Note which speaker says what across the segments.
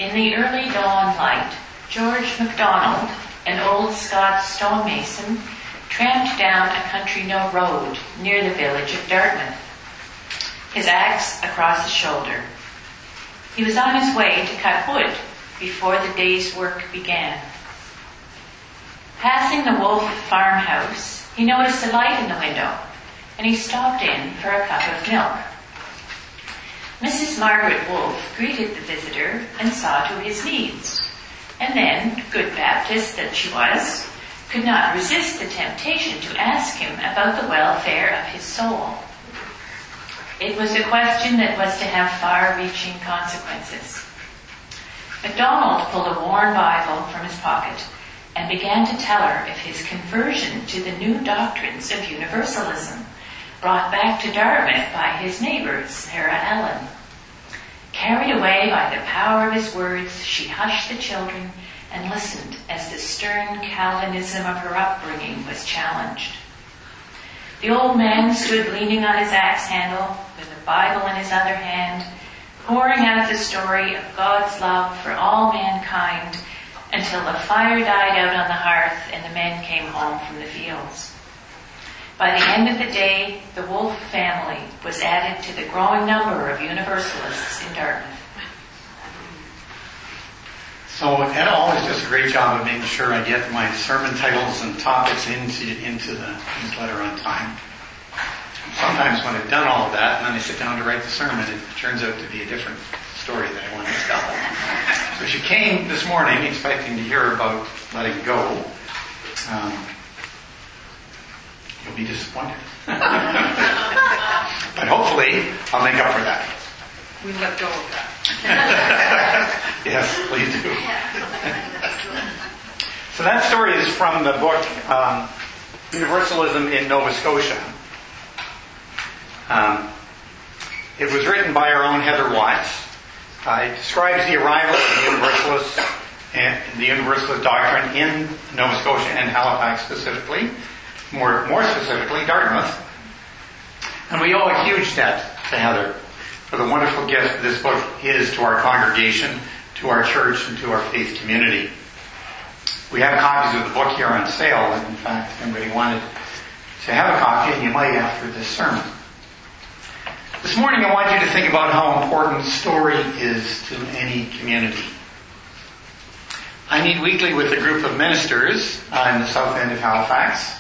Speaker 1: In the early dawn light, George MacDonald, an old Scots stonemason, tramped down a country road near the village of Dartmouth, his axe across his shoulder. He was on his way to cut wood before the day's work began. Passing the Wolfe farmhouse, he noticed a light in the window, and he stopped in for a cup of milk. Mrs. Margaret Wolfe greeted the visitor and saw to his needs, and then, good Baptist that she was, could not resist the temptation to ask him about the welfare of his soul. It was a question that was to have far-reaching consequences. MacDonald pulled a worn Bible from his pocket and began to tell her of his conversion to the new doctrines of Universalism, brought back to Dartmouth by his neighbour, Sarah Ellen. Carried away by the power of his words, she hushed the children and listened as the stern Calvinism of her upbringing was challenged. The old man stood leaning on his axe handle with the Bible in his other hand, pouring out the story of God's love for all mankind until the fire died out on the hearth and the men came home from the fields. By the end of the day, the Wolfe family was added to the growing number of Universalists in Dartmouth.
Speaker 2: So Ed always does a great job of making sure I get my sermon titles and topics into the newsletter on time. Sometimes when I've done all of that and then I sit down to write the sermon, it turns out to be a different story that I want to tell. So if you came this morning expecting to hear about letting go, you'll be disappointed. But hopefully I'll make up for that.
Speaker 3: We let go of that.
Speaker 2: Yes, please do. So that story is from the book Universalism in Nova Scotia. It was written by our own Heather Watts. It describes the arrival of the Universalists and the Universalist doctrine in Nova Scotia and Halifax specifically, more specifically Dartmouth. And we owe a huge debt to Heather for the wonderful gift this book is to our congregation, to our church, and to our faith community. We have copies of the book here on sale, and in fact, if anybody wanted to have a copy, and you might after this sermon. This morning I want you to think about how important story is to any community. I meet weekly with a group of ministers in the south end of Halifax.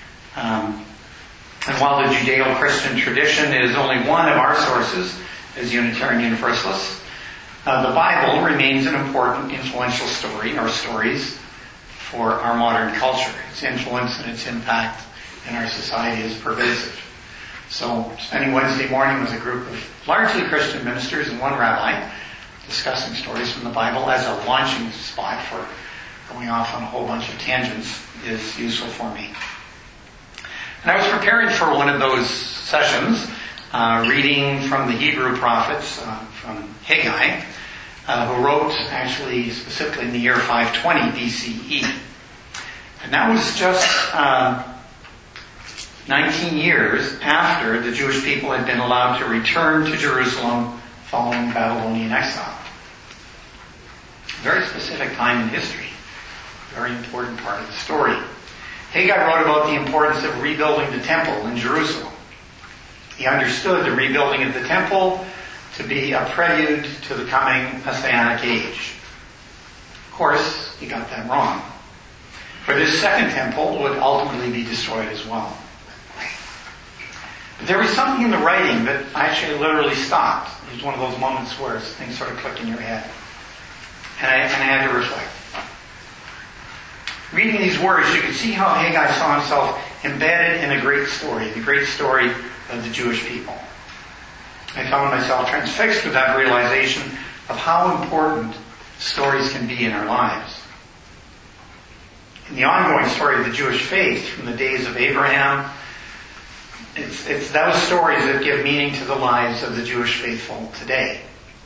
Speaker 2: And while the Judeo-Christian tradition is only one of our sources as Unitarian Universalists, the Bible remains an important, influential story, or stories, for our modern culture. Its influence and its impact in our society is pervasive. So, spending Wednesday morning with a group of largely Christian ministers and one rabbi discussing stories from the Bible as a launching spot for going off on a whole bunch of tangents is useful for me. And I was preparing for one of those sessions, reading from the Hebrew prophets, from Haggai, who wrote actually specifically in the year 520 BCE. And that was just 19 years after the Jewish people had been allowed to return to Jerusalem following Babylonian exile. A very specific time in history. A very important part of the story. Haggai wrote about the importance of rebuilding the temple in Jerusalem. He understood the rebuilding of the temple to be a prelude to the coming Messianic age. Of course, he got that wrong. For this second temple would ultimately be destroyed as well. But there was something in the writing that actually literally stopped. It was one of those moments where things sort of click in your head. And I had to reflect. Reading these words, you can see how Haggai saw himself embedded in a great story, the great story of the Jewish people. I found myself transfixed with that realization of how important stories can be in our lives. In the ongoing story of the Jewish faith from the days of Abraham, it's those stories that give meaning to the lives of the Jewish faithful today.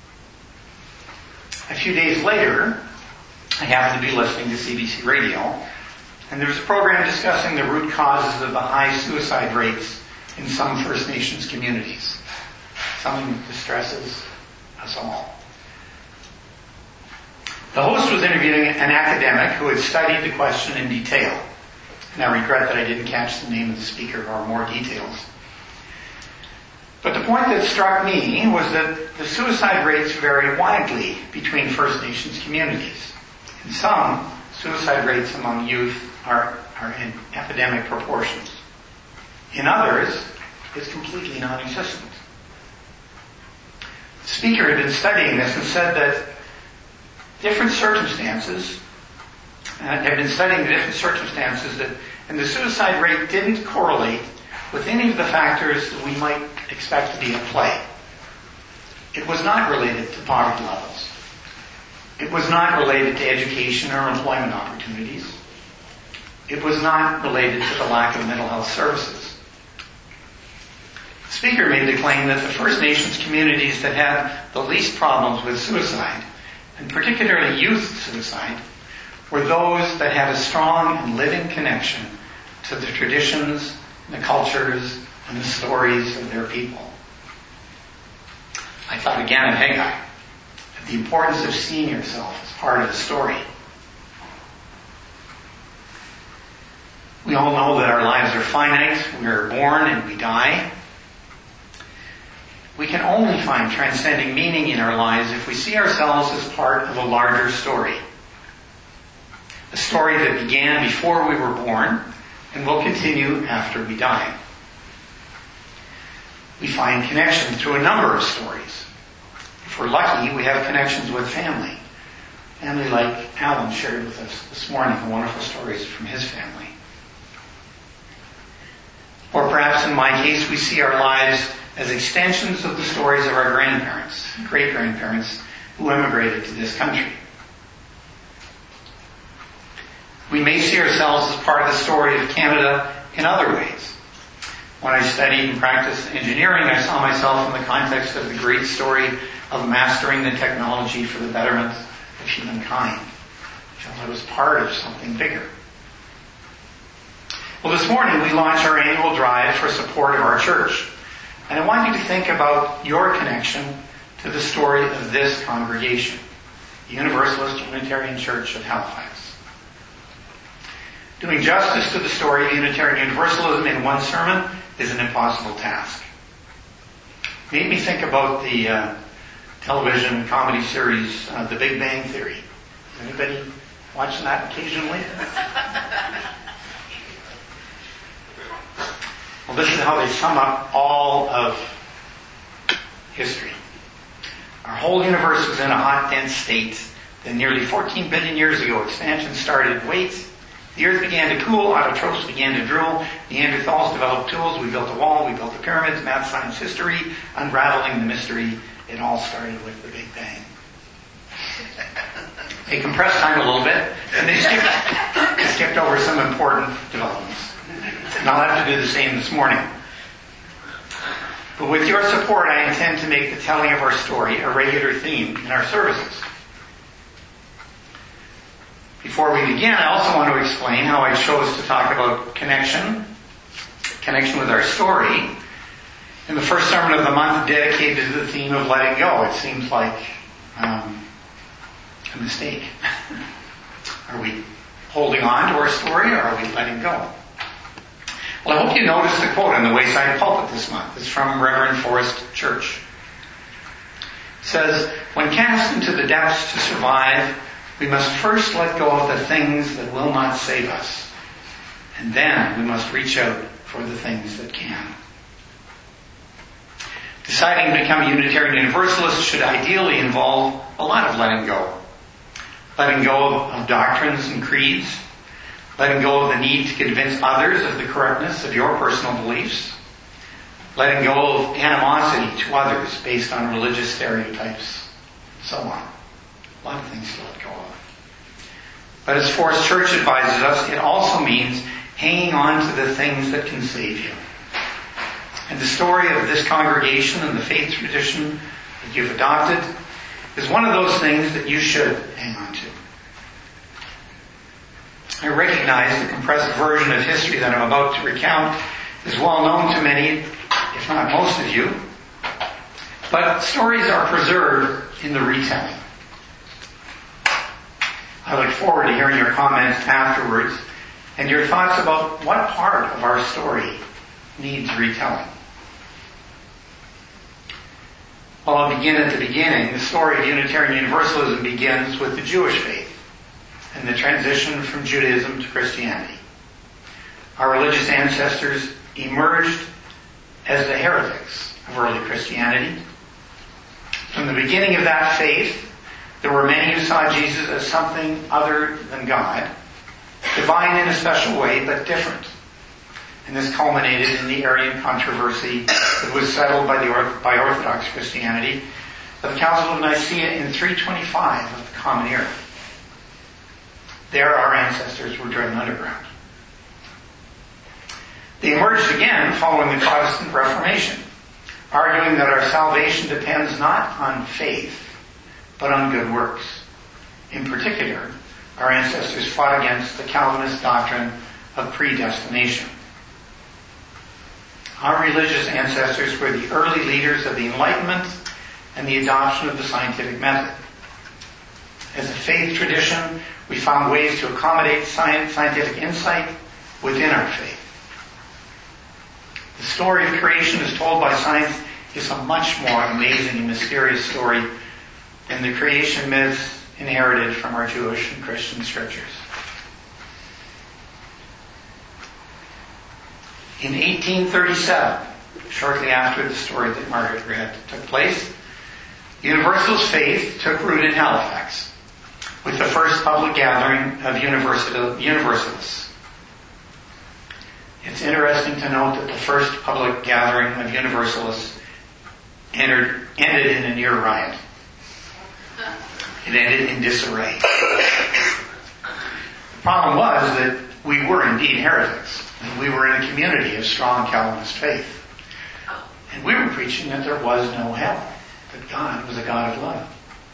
Speaker 2: A few days later, I happened to be listening to CBC Radio, and there was a program discussing the root causes of the high suicide rates in some First Nations communities. Something that distresses us all. The host was interviewing an academic who had studied the question in detail. And I regret that I didn't catch the name of the speaker or more details. But the point that struck me was that the suicide rates vary widely between First Nations communities. In some, suicide rates among youth are in epidemic proportions. In others, it's completely non-existent. The speaker had been studying this and said that different circumstances, and the suicide rate didn't correlate with any of the factors that we might expect to be at play. It was not related to poverty levels. It was not related to education or employment opportunities. It was not related to the lack of mental health services. The speaker made the claim that the First Nations communities that had the least problems with suicide, and particularly youth suicide, were those that had a strong and living connection to the traditions, the cultures, and the stories of their people. I thought again of Haggai, of the importance of seeing yourself as part of the story. We all know that our lives are finite. We are born and we die. We can only find transcending meaning in our lives if we see ourselves as part of a larger story. A story that began before we were born and will continue after we die. We find connection through a number of stories. If we're lucky, we have connections with family. Family like Alan shared with us this morning, the wonderful stories from his family. Or perhaps in my case, we see our lives as extensions of the stories of our grandparents, great-grandparents who immigrated to this country. We may see ourselves as part of the story of Canada in other ways. When I studied and practiced engineering, I saw myself in the context of the great story of mastering the technology for the betterment of humankind. I felt I was part of something bigger. Well, this morning we launch our annual drive for support of our church. And I want you to think about your connection to the story of this congregation, the Universalist Unitarian Church of Halifax. Doing justice to the story of Unitarian Universalism in one sermon is an impossible task. It made me think about the television comedy series, The Big Bang Theory. Anybody watching that occasionally? Well, this is how they sum up all of history. Our whole universe was in a hot, dense state. Then nearly 14 billion years ago, expansion started. Wait. The earth began to cool, autotrophs began to drool, Neanderthals developed tools, we built a wall, we built the pyramids, math, science, history, unraveling the mystery. It all started with the Big Bang. They compressed time a little bit, and they skipped over some important developments. And I'll have to do the same this morning. But with your support, I intend to make the telling of our story a regular theme in our services. Before we begin, I also want to explain how I chose to talk about connection with our story, in the first sermon of the month dedicated to the theme of letting go. It seems like a mistake. Are we holding on to our story, or are we letting go? Well, I hope you noticed the quote on the Wayside Pulpit this month. It's from Reverend Forrest Church. It says, "When cast into the depths to survive, we must first let go of the things that will not save us. And then we must reach out for the things that can." Deciding to become a Unitarian Universalist should ideally involve a lot of letting go. Letting go of doctrines and creeds. Letting go of the need to convince others of the correctness of your personal beliefs. Letting go of animosity to others based on religious stereotypes, and so on. A lot of things to let go of. But as Forrest Church advises us, it also means hanging on to the things that can save you. And the story of this congregation and the faith tradition that you've adopted is one of those things that you should hang on to. I recognize the compressed version of history that I'm about to recount is well known to many, if not most of you. But stories are preserved in the retelling. I look forward to hearing your comments afterwards and your thoughts about what part of our story needs retelling. Well, I'll begin at the beginning. The story of Unitarian Universalism begins with the Jewish faith and the transition from Judaism to Christianity. Our religious ancestors emerged as the heretics of early Christianity. From the beginning of that faith, there were many who saw Jesus as something other than God, divine in a special way, but different. And this culminated in the Arian controversy that was settled by Orthodox Christianity at the Council of Nicaea in 325 of the Common Era. There our ancestors were driven underground. They emerged again following the Protestant Reformation, arguing that our salvation depends not on faith, but on good works. In particular, our ancestors fought against the Calvinist doctrine of predestination. Our religious ancestors were the early leaders of the Enlightenment and the adoption of the scientific method. As a faith tradition, we found ways to accommodate scientific insight within our faith. The story of creation as told by science is a much more amazing and mysterious story than the creation myths inherited from our Jewish and Christian scriptures. In 1837, shortly after the story that Margaret read took place, the Universalist faith took root in Halifax with the first public gathering of Universalists. It's interesting to note that the first public gathering of Universalists ended in a near riot. It ended in disarray. The problem was that we were indeed heretics. And we were in a community of strong Calvinist faith. And we were preaching that there was no hell, that God was a God of love.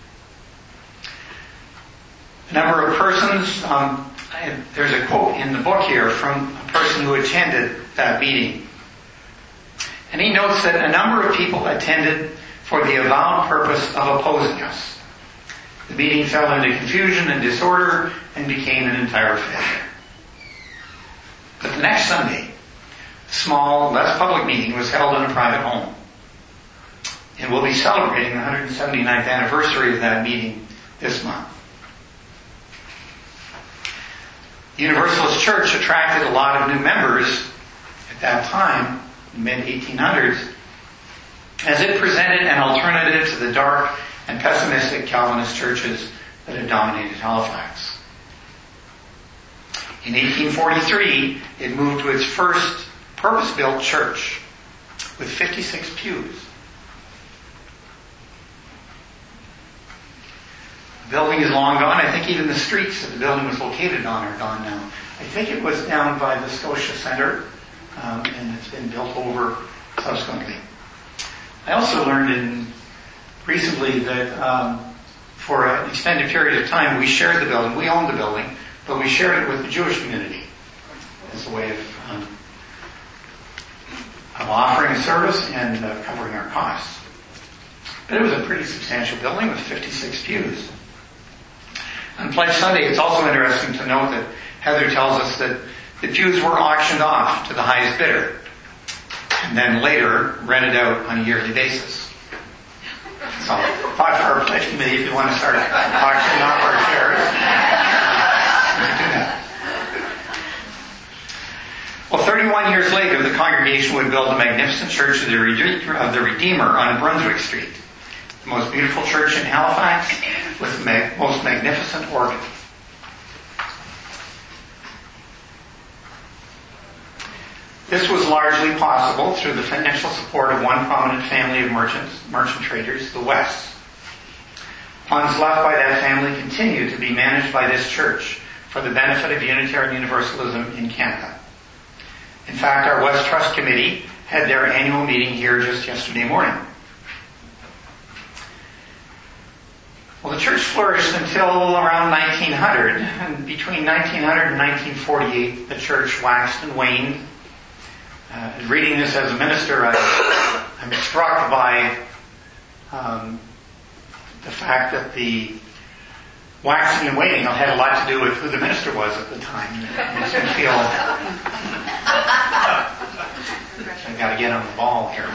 Speaker 2: A number of persons, there's a quote in the book here from a person who attended that meeting. And he notes that a number of people attended for the avowed purpose of opposing us. The meeting fell into confusion and disorder and became an entire failure. But the next Sunday, a small, less public meeting was held in a private home. And we'll be celebrating the 179th anniversary of that meeting this month. The Universalist Church attracted a lot of new members at that time, mid-1800s, as it presented an alternative to the dark and pessimistic Calvinist churches that had dominated Halifax. In 1843, it moved to its first purpose-built church with 56 pews. The building is long gone. I think even the streets that the building was located on are gone now. I think it was down by the Scotia Centre, and it's been built over subsequently. I also learned recently that for an extended period of time we shared the building. We owned the building, but we shared it with the Jewish community as a way of offering a service and covering our costs. But it was a pretty substantial building with 56 pews. On Pledge Sunday, it's also interesting to note that Heather tells us that the pews were auctioned off to the highest bidder and then later rented out on a yearly basis. So, talk to our Pledge Committee if you want to start auctioning off our shares. Well, 31 years later, the congregation would build a magnificent church of the Redeemer on Brunswick Street, the most beautiful church in Halifax with the most magnificent organ. This was largely possible through the financial support of one prominent family of merchant traders, the Wests. Funds left by that family continue to be managed by this church for the benefit of Unitarian Universalism in Canada. In fact, our West Trust Committee had their annual meeting here just yesterday morning. Well, the church flourished until around 1900, and between 1900 and 1948, the church waxed and waned. Reading this as a minister, I'm struck by the fact that the waxing and waning. It had a lot to do with who the minister was at the time. It makes me feel I've got to get on the ball here.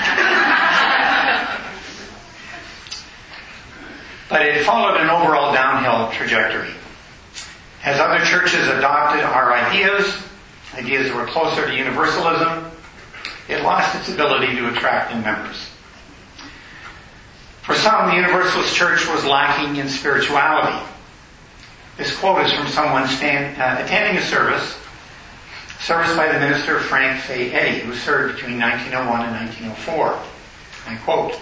Speaker 2: But it followed an overall downhill trajectory. As other churches adopted our ideas that were closer to universalism, it lost its ability to attract new members. For some, the Universalist Church was lacking in spirituality. This quote is from someone attending a service by the minister Frank Fay Eddy, who served between 1901 and 1904. I quote,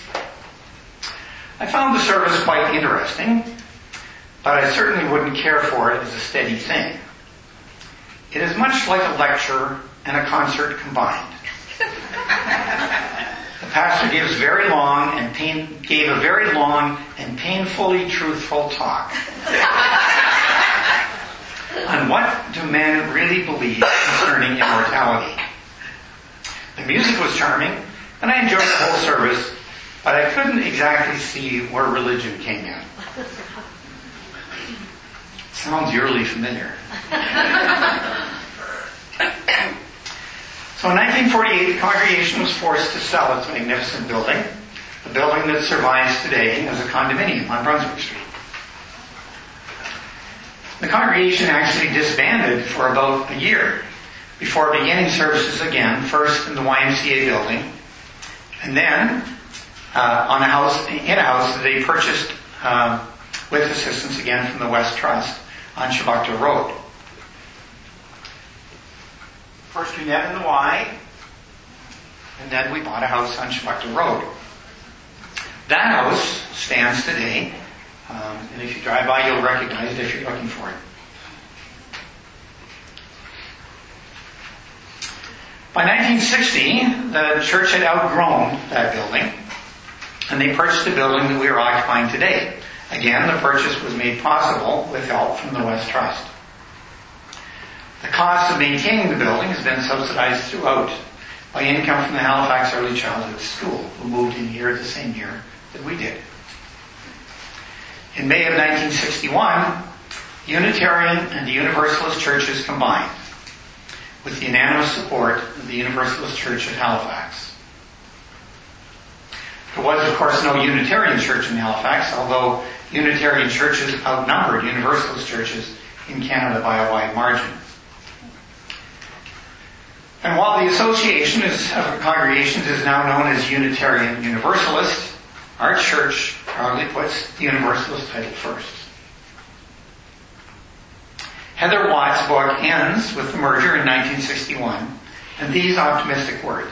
Speaker 2: "I found the service quite interesting, but I certainly wouldn't care for it as a steady thing. It is much like a lecture and a concert combined. The pastor gave a very long and painfully truthful talk on what do men really believe concerning immortality. The music was charming, and I enjoyed the whole service, but I couldn't exactly see where religion came in." Sounds eerily familiar. So in 1948, the congregation was forced to sell its magnificent building, the building that survives today as a condominium on Brunswick Street. The congregation actually disbanded for about a year before beginning services again, first in the YMCA building, and then in a house that they purchased with assistance again from the West Trust on Chebucto Road. First we met in the Y, and then we bought a house on Chebucto Road. That house stands today, and if you drive by you'll recognize it if you're looking for it. By 1960, the church had outgrown that building, and they purchased the building that we are occupying today. Again, the purchase was made possible with help from the West Trust. The cost of maintaining the building has been subsidized throughout by income from the Halifax Early Childhood School, who moved in here the same year that we did. In May of 1961, Unitarian and the Universalist churches combined, with the unanimous support of the Universalist Church at Halifax. There was, of course, no Unitarian church in Halifax, although Unitarian churches outnumbered Universalist churches in Canada by a wide margin. And while the Association of Congregations is now known as Unitarian Universalist, our church proudly puts the Universalist title first. Heather Watt's book ends with the merger in 1961 and these optimistic words.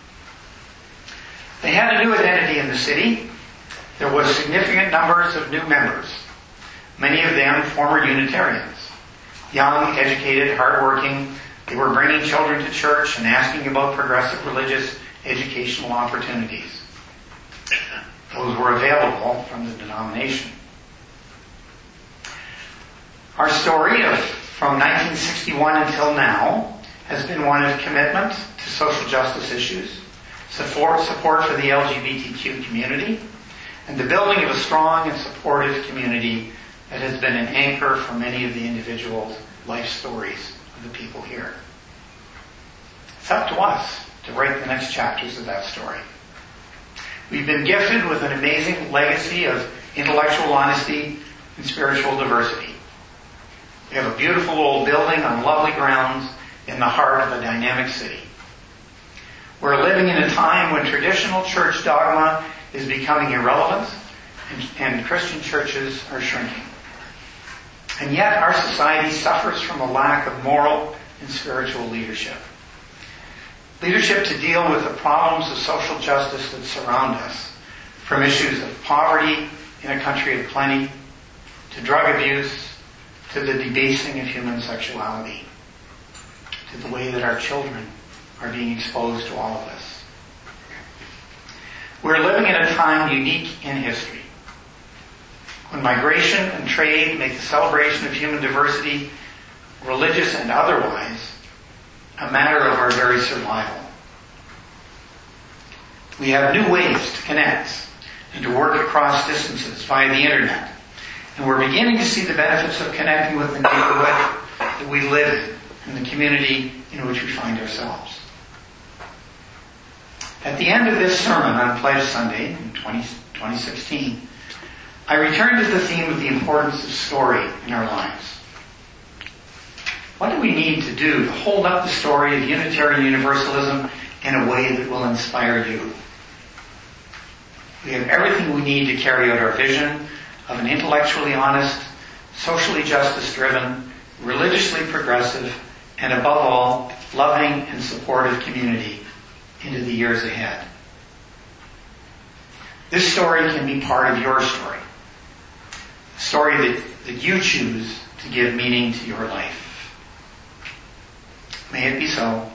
Speaker 2: They had a new identity in the city. There was significant numbers of new members, many of them former Unitarians. Young, educated, hardworking, they were bringing children to church and asking about progressive religious educational opportunities. Those were available from the denomination. Our story from 1961 until now has been one of commitment to social justice issues, support for the LGBTQ community, and the building of a strong and supportive community that has been an anchor for many of the individual life stories of the people here. It's up to us to write the next chapters of that story. We've been gifted with an amazing legacy of intellectual honesty and spiritual diversity. We have a beautiful old building on lovely grounds in the heart of a dynamic city. We're living in a time when traditional church dogma is becoming irrelevant and Christian churches are shrinking. And yet our society suffers from a lack of moral and spiritual leadership. Leadership to deal with the problems of social justice that surround us, from issues of poverty in a country of plenty, to drug abuse, to the debasing of human sexuality, to the way that our children are being exposed to all of this. We're living in a time unique in history, when migration and trade make the celebration of human diversity, religious and otherwise, a matter of our very survival. We have new ways to connect and to work across distances via the internet. And we're beginning to see the benefits of connecting with the neighborhood that we live in, the community in which we find ourselves. At the end of this sermon on Pledge Sunday in 2016, I returned to the theme of the importance of story in our lives. What do we need to do to hold up the story of Unitarian Universalism in a way that will inspire you? We have everything we need to carry out our vision of an intellectually honest, socially justice-driven, religiously progressive, and above all, loving and supportive community into the years ahead. This story can be part of your story. A story that you choose to give meaning to your life. May it be so.